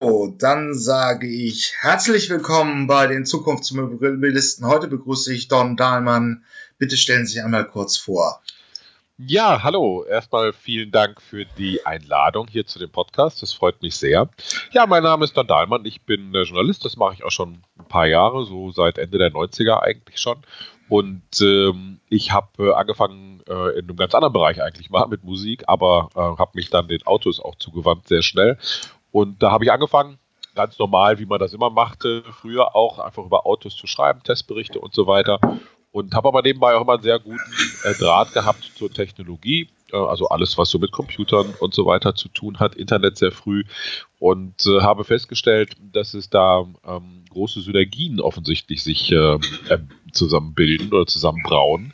So, dann sage ich herzlich willkommen bei den Zukunftsmobilisten. Heute begrüße ich Don Dahlmann. Bitte stellen Sie sich einmal kurz vor. Ja, hallo. Erstmal vielen Dank für die Einladung hier zu dem Podcast. Das freut mich sehr. Ja, mein Name ist Don Dahlmann. Ich bin Journalist. Das mache ich auch schon ein paar Jahre, so seit Ende der 90er eigentlich schon. Und ich habe angefangen in einem ganz anderen Bereich eigentlich mal mit Musik, aber habe mich dann den Autos auch zugewandt, sehr schnell. Und da habe ich angefangen, ganz normal, wie man das immer machte, früher auch einfach über Autos zu schreiben, Testberichte und so weiter. Und habe aber nebenbei auch immer einen sehr guten Draht gehabt zur Technologie, also alles, was so mit Computern und so weiter zu tun hat, Internet sehr früh. Und habe festgestellt, dass es da große Synergien offensichtlich sich zusammenbilden oder zusammenbrauen.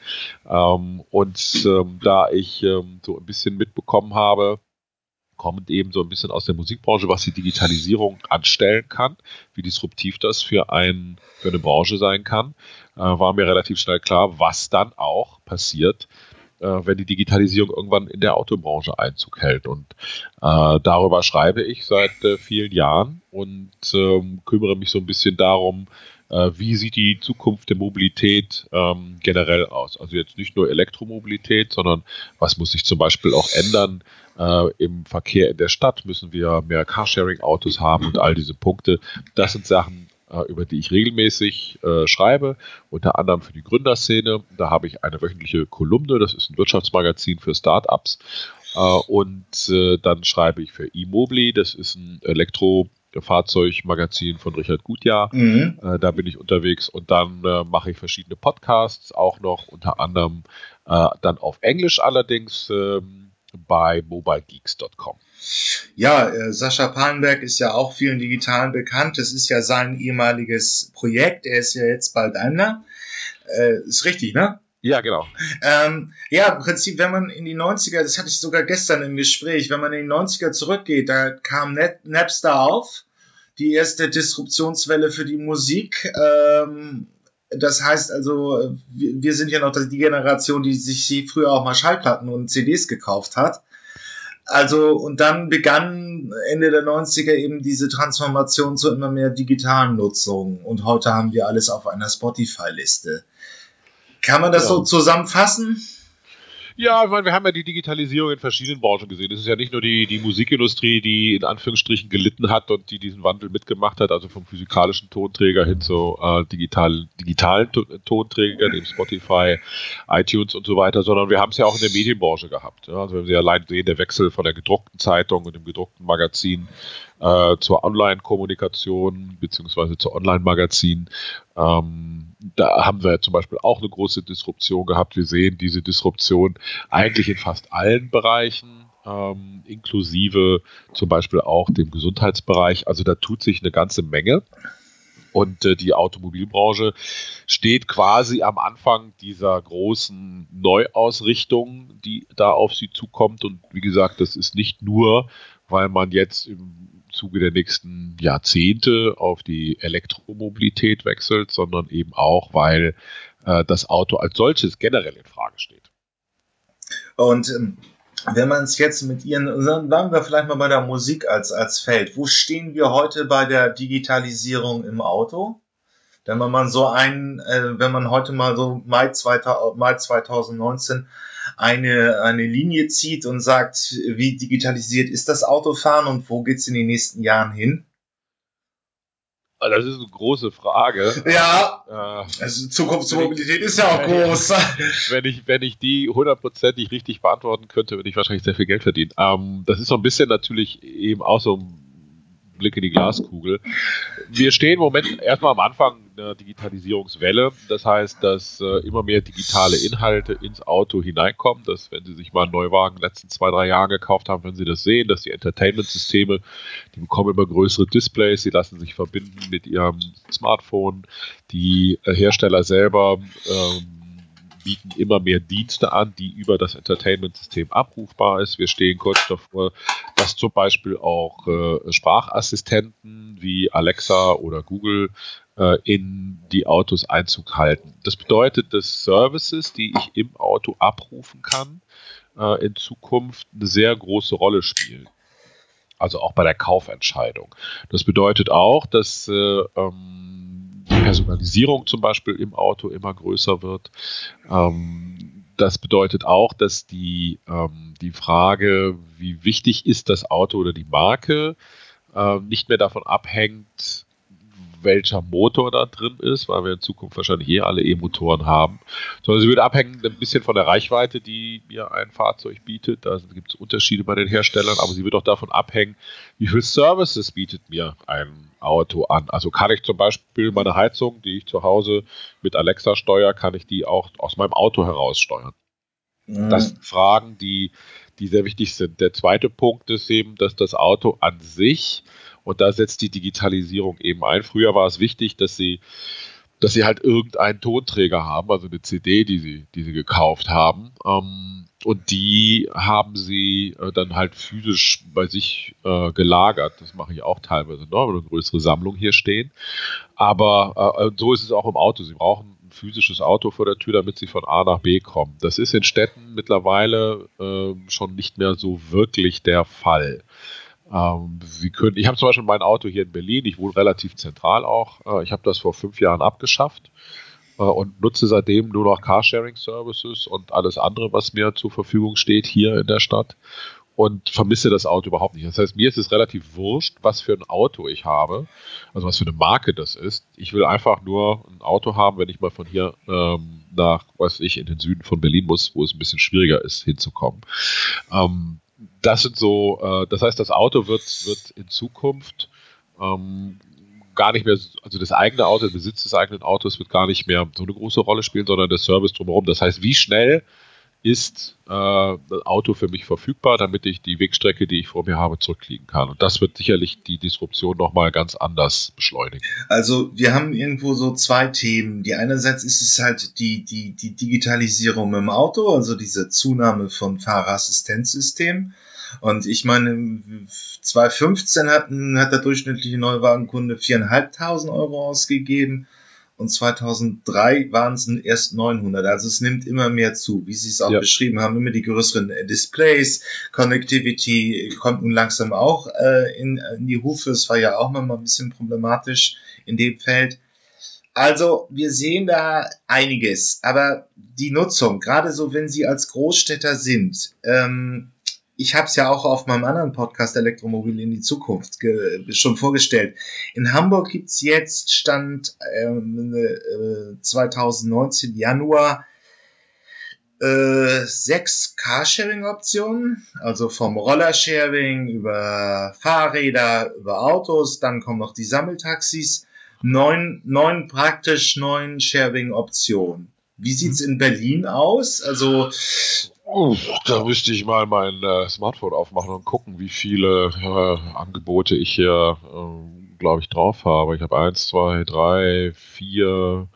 Da ich so ein bisschen mitbekommen habe, kommt eben so ein bisschen aus der Musikbranche, was die Digitalisierung anstellen kann, wie disruptiv das für eine Branche sein kann, war mir relativ schnell klar, was dann auch passiert, wenn die Digitalisierung irgendwann in der Autobranche Einzug hält. Und darüber schreibe ich seit vielen Jahren und kümmere mich so ein bisschen darum, wie sieht die Zukunft der Mobilität generell aus? Also jetzt nicht nur Elektromobilität, sondern was muss sich zum Beispiel auch ändern im Verkehr in der Stadt? Müssen wir mehr Carsharing-Autos haben und all diese Punkte? Das sind Sachen, über die ich regelmäßig schreibe, unter anderem für die Gründerszene. Da habe ich eine wöchentliche Kolumne, das ist ein Wirtschaftsmagazin für Startups. Dann schreibe ich für eMobility, das ist ein Elektrofahrzeugmagazin von Richard Gutjahr. Da bin ich unterwegs und dann mache ich verschiedene Podcasts, auch noch unter anderem dann auf Englisch allerdings bei mobilegeeks.com. Ja, Sascha Palenberg ist ja auch vielen Digitalen bekannt. Das ist ja sein ehemaliges Projekt. Er ist ja jetzt bei Daimler. Ist richtig, ne? Ja, genau. Im Prinzip, wenn man in die 90er, das hatte ich sogar gestern im Gespräch, wenn man in die 90er zurückgeht, da kam Napster auf, die erste Disruptionswelle für die Musik. Das heißt also, wir sind ja noch die Generation, die sich früher auch mal Schallplatten und CDs gekauft hat. Also, und dann begann Ende der 90er eben diese Transformation zu immer mehr digitalen Nutzung. Und heute haben wir alles auf einer Spotify-Liste. Kann man das so zusammenfassen? Ja, ich meine, wir haben ja die Digitalisierung in verschiedenen Branchen gesehen. Es ist ja nicht nur die Musikindustrie, die in Anführungsstrichen gelitten hat und die diesen Wandel mitgemacht hat, also vom physikalischen Tonträger hin zu digitalen Tonträgern, eben Spotify, iTunes und so weiter, sondern wir haben es ja auch in der Medienbranche gehabt. Ja? Also wenn Sie allein sehen, der Wechsel von der gedruckten Zeitung und dem gedruckten Magazin zur Online-Kommunikation beziehungsweise zur Online-Magazin. Da haben wir zum Beispiel auch eine große Disruption gehabt. Wir sehen diese Disruption eigentlich in fast allen Bereichen, inklusive zum Beispiel auch dem Gesundheitsbereich. Also da tut sich eine ganze Menge. Und die Automobilbranche steht quasi am Anfang dieser großen Neuausrichtung, die da auf sie zukommt. Und wie gesagt, das ist nicht nur, weil man jetzt im Zuge der nächsten Jahrzehnte auf die Elektromobilität wechselt, sondern eben auch, weil das Auto als solches generell in Frage steht. Und wenn man es jetzt mit Ihren, bleiben wir vielleicht mal bei der Musik als Feld. Wo stehen wir heute bei der Digitalisierung im Auto? Wenn man mal wenn man heute mal so Mai 2019 eine Linie zieht und sagt, wie digitalisiert ist das Autofahren und wo geht's in den nächsten Jahren hin? Das ist eine große Frage. Ja, also Zukunftsmobilität ist ja auch groß. Wenn ich die 100%ig richtig beantworten könnte, würde ich wahrscheinlich sehr viel Geld verdienen. Das ist so ein bisschen natürlich eben auch so ein Blick in die Glaskugel. Wir stehen im Moment erstmal am Anfang einer Digitalisierungswelle. Das heißt, dass immer mehr digitale Inhalte ins Auto hineinkommen. Dass, wenn Sie sich mal einen Neuwagen in den letzten 2-3 Jahren gekauft haben, wenn Sie das sehen, dass die Entertainment-Systeme, die bekommen immer größere Displays, sie lassen sich verbinden mit Ihrem Smartphone. Die Hersteller selber bieten immer mehr Dienste an, die über das Entertainment-System abrufbar ist. Wir stehen kurz davor, dass zum Beispiel auch Sprachassistenten wie Alexa oder Google in die Autos Einzug halten. Das bedeutet, dass Services, die ich im Auto abrufen kann, in Zukunft eine sehr große Rolle spielen. Also auch bei der Kaufentscheidung. Das bedeutet auch, dass die Personalisierung zum Beispiel im Auto immer größer wird. Das bedeutet auch, dass die Frage, wie wichtig ist das Auto oder die Marke, nicht mehr davon abhängt, welcher Motor da drin ist, weil wir in Zukunft wahrscheinlich alle E-Motoren haben, sondern sie wird abhängen ein bisschen von der Reichweite, die mir ein Fahrzeug bietet. Da gibt es Unterschiede bei den Herstellern, aber sie wird auch davon abhängen, wie viel Services bietet mir ein Auto an. Also kann ich zum Beispiel meine Heizung, die ich zu Hause mit Alexa steuere, kann ich die auch aus meinem Auto heraus steuern. Das sind Fragen, die sehr wichtig sind. Der zweite Punkt ist eben, dass das Auto an sich, und da setzt die Digitalisierung eben ein. Früher war es wichtig, dass sie halt irgendeinen Tonträger haben, also eine CD, die sie gekauft haben. Und die haben sie dann halt physisch bei sich gelagert. Das mache ich auch teilweise noch, weil eine größere Sammlung hier stehen. Aber so ist es auch im Auto. Sie brauchen ein physisches Auto vor der Tür, damit sie von A nach B kommen. Das ist in Städten mittlerweile schon nicht mehr so wirklich der Fall. Ich habe zum Beispiel mein Auto hier in Berlin, ich wohne relativ zentral auch, ich habe das vor 5 Jahren abgeschafft und nutze seitdem nur noch Carsharing-Services und alles andere, was mir zur Verfügung steht hier in der Stadt und vermisse das Auto überhaupt nicht. Das heißt, mir ist es relativ wurscht, was für ein Auto ich habe, also was für eine Marke das ist. Ich will einfach nur ein Auto haben, wenn ich mal von hier nach, in den Süden von Berlin muss, wo es ein bisschen schwieriger ist, hinzukommen. Das sind so, das heißt, das Auto wird in Zukunft gar nicht mehr, also das eigene Auto, der Besitz des eigenen Autos wird gar nicht mehr so eine große Rolle spielen, sondern der Service drumherum. Das heißt, wie schnell ist das Auto für mich verfügbar, damit ich die Wegstrecke, die ich vor mir habe, zurücklegen kann. Und das wird sicherlich die Disruption nochmal ganz anders beschleunigen. Also wir haben irgendwo so 2 Themen. Die einerseits ist es halt die Digitalisierung im Auto, also diese Zunahme von Fahrerassistenzsystemen. Und ich meine, 2015 hat der durchschnittliche Neuwagenkunde 4.500 Euro ausgegeben. Und 2003 waren es erst 900. Also es nimmt immer mehr zu, wie Sie es auch beschrieben haben, immer die größeren Displays. Connectivity kommt nun langsam auch in die Hufe. Es war ja auch mal ein bisschen problematisch in dem Feld. Also wir sehen da einiges. Aber die Nutzung, gerade so, wenn Sie als Großstädter sind, ich habe es ja auch auf meinem anderen Podcast Elektromobil in die Zukunft schon vorgestellt. In Hamburg gibt's jetzt Stand 2019 Januar 6 Carsharing-Optionen, also vom Rollersharing über Fahrräder, über Autos, dann kommen noch die Sammeltaxis, 9 Sharing-Optionen. Wie sieht's in Berlin aus? Also da müsste ich mal mein Smartphone aufmachen und gucken, wie viele Angebote ich hier, glaube ich, drauf habe. Ich habe 1, 2, 3, 4,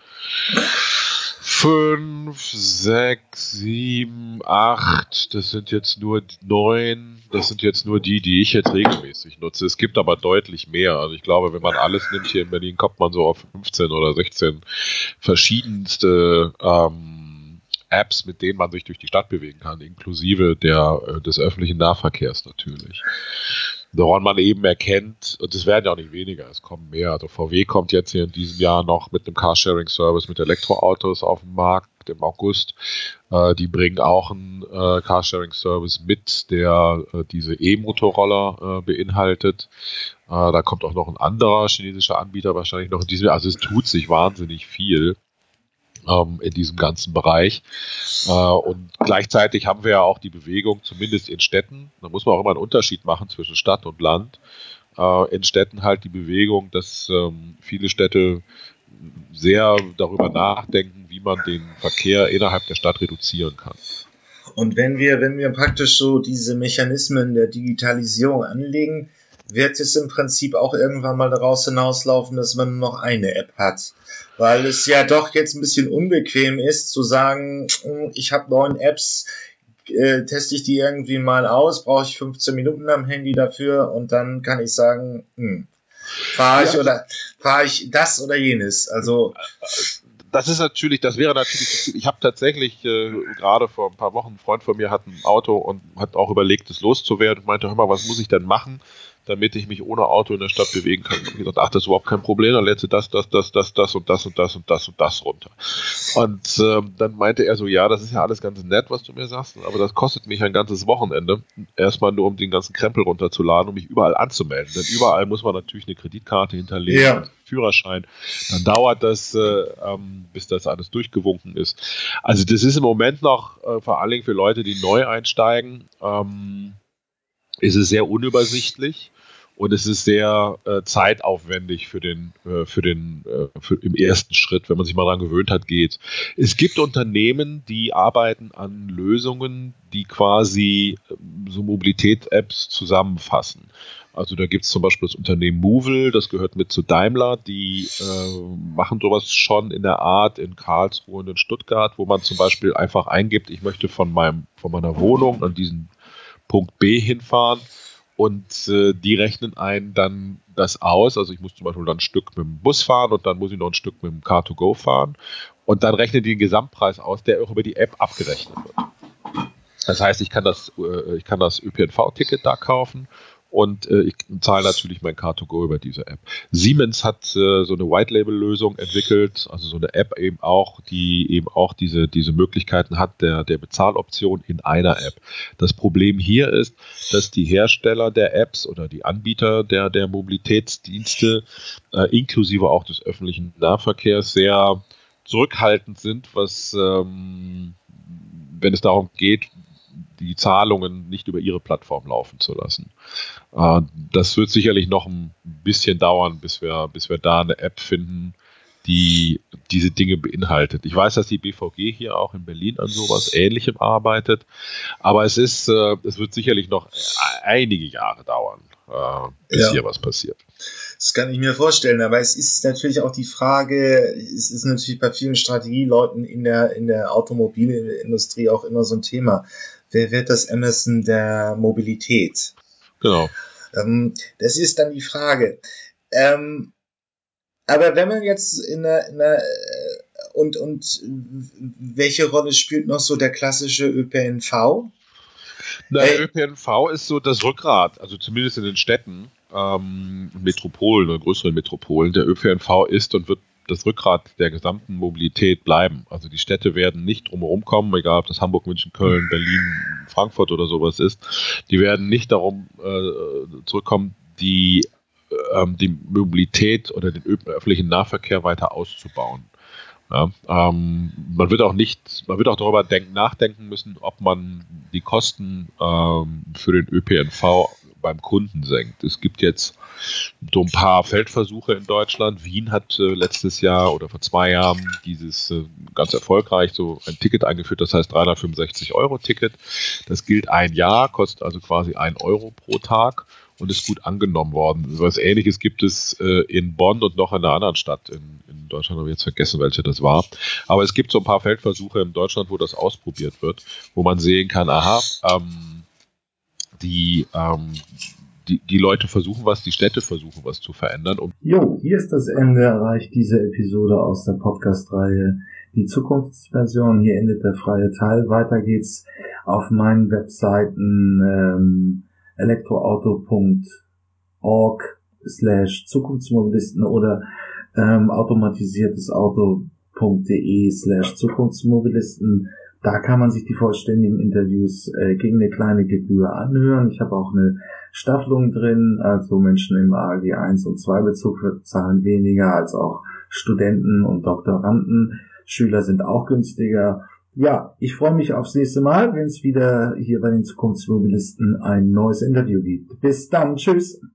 5, 6, 7, 8. Das sind jetzt nur 9. Das sind jetzt nur die ich jetzt regelmäßig nutze. Es gibt aber deutlich mehr. Also ich glaube, wenn man alles nimmt hier in Berlin, kommt man so auf 15 oder 16 verschiedenste Apps, mit denen man sich durch die Stadt bewegen kann, inklusive des öffentlichen Nahverkehrs natürlich. Woran man eben erkennt, und es werden ja auch nicht weniger, es kommen mehr. Also VW kommt jetzt hier in diesem Jahr noch mit einem Carsharing-Service mit Elektroautos auf den Markt im August. Die bringen auch einen Carsharing-Service mit, der diese E-Motorroller beinhaltet. Da kommt auch noch ein anderer chinesischer Anbieter wahrscheinlich noch in diesem Jahr. Also es tut sich wahnsinnig viel in diesem ganzen Bereich. Und gleichzeitig haben wir ja auch die Bewegung, zumindest in Städten, da muss man auch immer einen Unterschied machen zwischen Stadt und Land, in Städten halt die Bewegung, dass viele Städte sehr darüber nachdenken, wie man den Verkehr innerhalb der Stadt reduzieren kann. Und wenn wir praktisch so diese Mechanismen der Digitalisierung anlegen, wird es im Prinzip auch irgendwann mal daraus hinauslaufen, dass man nur noch eine App hat. Weil es ja doch jetzt ein bisschen unbequem ist, zu sagen, ich habe 9 Apps, teste ich die irgendwie mal aus, brauche ich 15 Minuten am Handy dafür und dann kann ich sagen, fahre ich das oder jenes. Also das wäre natürlich, ich habe tatsächlich gerade vor ein paar Wochen, ein Freund von mir hat ein Auto und hat auch überlegt, es loszuwerden und meinte, hör mal, was muss ich denn machen, damit ich mich ohne Auto in der Stadt bewegen kann. Ich habe gesagt, ach, das ist überhaupt kein Problem, dann lädst du das und das und das runter. Und dann meinte er so, ja, das ist ja alles ganz nett, was du mir sagst, aber das kostet mich ein ganzes Wochenende, erstmal nur um den ganzen Krempel runterzuladen, um mich überall anzumelden. Denn überall muss man natürlich eine Kreditkarte hinterlegen, Ja. Führerschein. Dann dauert das, bis das alles durchgewunken ist. Also das ist im Moment noch, vor allen Dingen für Leute, die neu einsteigen, ist es sehr unübersichtlich und es ist sehr zeitaufwendig für im ersten Schritt, wenn man sich mal daran gewöhnt hat, geht. Es gibt Unternehmen, die arbeiten an Lösungen, die quasi so Mobilität-Apps zusammenfassen. Also da gibt es zum Beispiel das Unternehmen Movil, das gehört mit zu Daimler, die machen sowas schon in der Art in Karlsruhe und in Stuttgart, wo man zum Beispiel einfach eingibt, ich möchte von meiner Wohnung an diesen Punkt B hinfahren und die rechnen einen dann das aus. Also ich muss zum Beispiel dann ein Stück mit dem Bus fahren und dann muss ich noch ein Stück mit dem Car2Go fahren und dann rechnen die den Gesamtpreis aus, der auch über die App abgerechnet wird. Das heißt, ich kann das ÖPNV-Ticket da kaufen und ich zahle natürlich mein Car2Go über diese App. Siemens hat so eine White-Label-Lösung entwickelt, also so eine App eben auch, die eben auch diese Möglichkeiten hat der Bezahloption in einer App. Das Problem hier ist, dass die Hersteller der Apps oder die Anbieter der Mobilitätsdienste inklusive auch des öffentlichen Nahverkehrs sehr zurückhaltend sind, was wenn es darum geht, die Zahlungen nicht über ihre Plattform laufen zu lassen. Das wird sicherlich noch ein bisschen dauern, bis wir da eine App finden, die diese Dinge beinhaltet. Ich weiß, dass die BVG hier auch in Berlin an sowas Ähnlichem arbeitet, aber es wird sicherlich noch einige Jahre dauern, bis hier was passiert. Das kann ich mir vorstellen, aber es ist natürlich auch die Frage, es ist natürlich bei vielen Strategieleuten in der Automobilindustrie auch immer so ein Thema. Wer wird das Amazon der Mobilität? Genau. Das ist dann die Frage. Aber wenn man jetzt und welche Rolle spielt noch so der klassische ÖPNV? Der ÖPNV ist so das Rückgrat, also zumindest in den Städten, Metropolen oder größeren Metropolen. Der ÖPNV ist und wird das Rückgrat der gesamten Mobilität bleiben. Also die Städte werden nicht drumherum kommen, egal ob das Hamburg, München, Köln, Berlin, Frankfurt oder sowas ist. Die werden nicht darum zurückkommen, die Mobilität oder den öffentlichen Nahverkehr weiter auszubauen. Ja, man wird auch darüber nachdenken müssen, ob man die Kosten für den ÖPNV beim Kunden senkt. Es gibt jetzt so ein paar Feldversuche in Deutschland. Wien hat letztes Jahr oder vor 2 Jahren dieses ganz erfolgreich so ein Ticket eingeführt, das heißt 365 € Ticket. Das gilt 1 Jahr, kostet also quasi 1 € pro Tag und ist gut angenommen worden. Was Ähnliches gibt es in Bonn und noch in einer anderen Stadt in Deutschland, habe ich jetzt vergessen, welche das war. Aber es gibt so ein paar Feldversuche in Deutschland, wo das ausprobiert wird, wo man sehen kann, die Leute versuchen was, die Städte versuchen was zu verändern. Jo, hier ist das Ende erreicht diese Episode aus der Podcast-Reihe Die Zukunftsversion. Hier endet der freie Teil. Weiter geht's auf meinen Webseiten elektroauto.org/Zukunftsmobilisten oder automatisiertesauto.de/Zukunftsmobilisten. Da kann man sich die vollständigen Interviews gegen eine kleine Gebühr anhören. Ich habe auch eine Staffelung drin, also Menschen im AG 1 und 2 Bezug zahlen weniger als auch Studenten und Doktoranden. Schüler sind auch günstiger. Ja, ich freue mich aufs nächste Mal, wenn es wieder hier bei den Zukunftsmobilisten ein neues Interview gibt. Bis dann, tschüss!